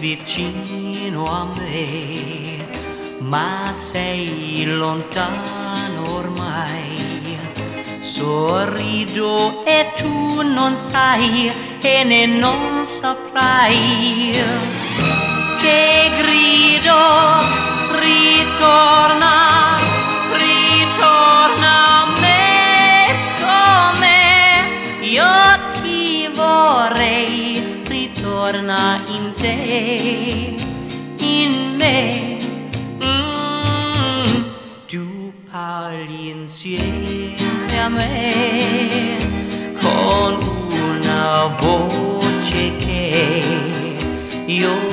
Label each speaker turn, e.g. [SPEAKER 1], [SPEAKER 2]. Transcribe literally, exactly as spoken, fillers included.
[SPEAKER 1] vicino a me, ma sei lontano ormai. Sorrido e tu non sai e ne non saprai che grido, ritorna, ritorna a me come io ti vorrei, ritorna in te, in me. Mm, tu parli insieme a me con una voce che io